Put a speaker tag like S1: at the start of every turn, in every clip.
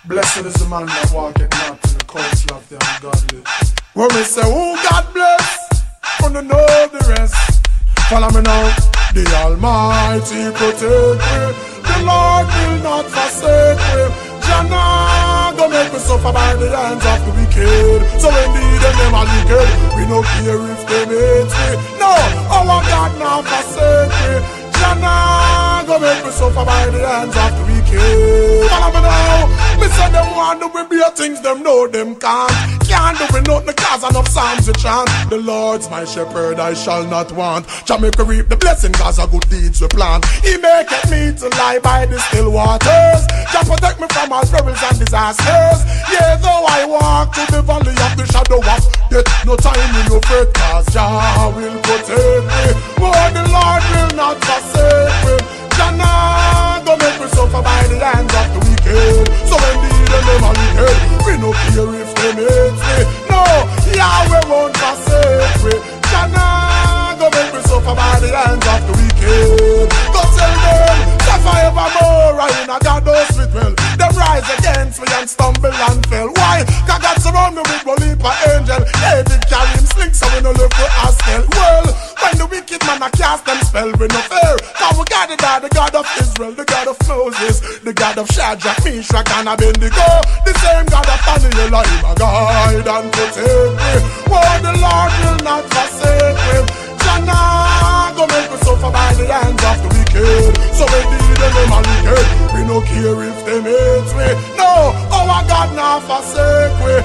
S1: Blessed is the man that walketh not in the counsel of the ungodly. When we say, who God bless, wanna know the rest. Follow me now. The Almighty protect me. The Lord will not forsake me. Jana go make me suffer by the hands of the wicked. So indeed them are wicked. We no care if they hate me. No, our God not forsake me. Jana go make me suffer by the hands of the wicked. Follow me now. Me say them want to be things them know them can't. Can't do it nothing cause enough psalms you chant. The Lord's my shepherd, I shall not want. Jamaica reap the blessing cause of good deeds we plant. He maketh me to lie by the still waters. Jah protect me from all perils and disasters. Yeah, though I walk through the valley of the shadow of death, no time in no fret cause Jah will protect me. Oh, the Lord will not forsake me. Jah not go make me suffer by the hands of the wicked. So indeed them are wicked. We no care if they hate me. No, Yahweh won't forsake me. Jah not go make me suffer by the hands of the wicked. Go tell them, suffer evermore. I in a God those with well. Them rise against me and stumble and fell. Why? Cause God surround me with one heap of angel. David carry him sling so we no look for Askel. Well, when the wicked man a cast them spell we no fear. Cause we got it by the God of Israel, the God of Moses, the God of Shadrach, Meshach and Abednego. The same God of Daniel, him a guide and protect me. Oh, the Lord will not forsake me. Jana go make me suffer by the hands of the wicked. So indeed them are wicked. We no care if they hate me. No, our God not forsake me.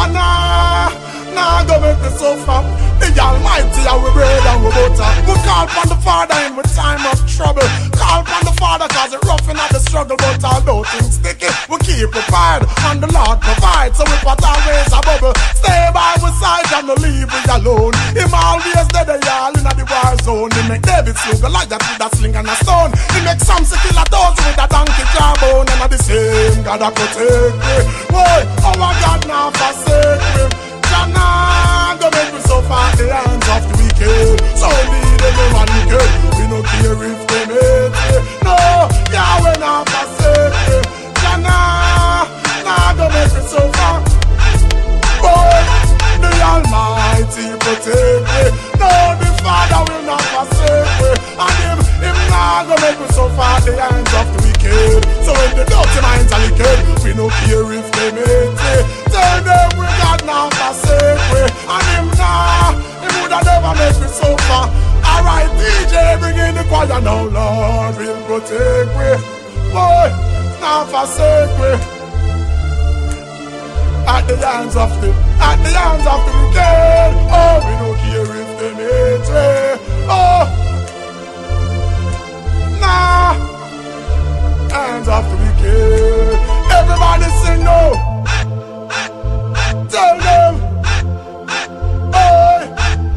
S1: Jana nah go make me suffer. The Almighty are we bread and we butter. We call upon the Father in the time of trouble. Call upon the Father cause it rough in the struggle. But although things sticky, we keep prepared and the Lord provides. So we put always a bubble. Stay by our side and no leave we alone. Him always dead y'all in the war zone. He make David slew Goliath with a sling and a stone. He make Samson kill a dozen with a donkey jawbone. And the same God that protect me. Boy, our God now forsake me. Jana go make me suffer at the hands of the wicked. So indeed them are wicked. We no care if they hate me. No, Yahweh not forsake me. Jana go make me suffer. Boy, the Almighty protect me. No, the Father will not forsake me. And him not go make me suffer at the hands of the wicked. So when the dirty minds are wicked, we no care if they hate me. Tell them we God now forsake me. And him woulda never make me suffer. Alright DJ, bring in the choir now. Lord will protect me. Boy, now forsake me. At the hands of the wicked. Oh, we don't care if they hate me. Oh, nah, hands of the wicked. Everybody sing no. Tell them, oh,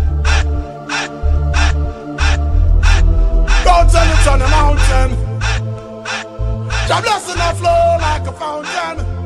S1: don't tell it on the mountain. Jah blessing that flow like a fountain.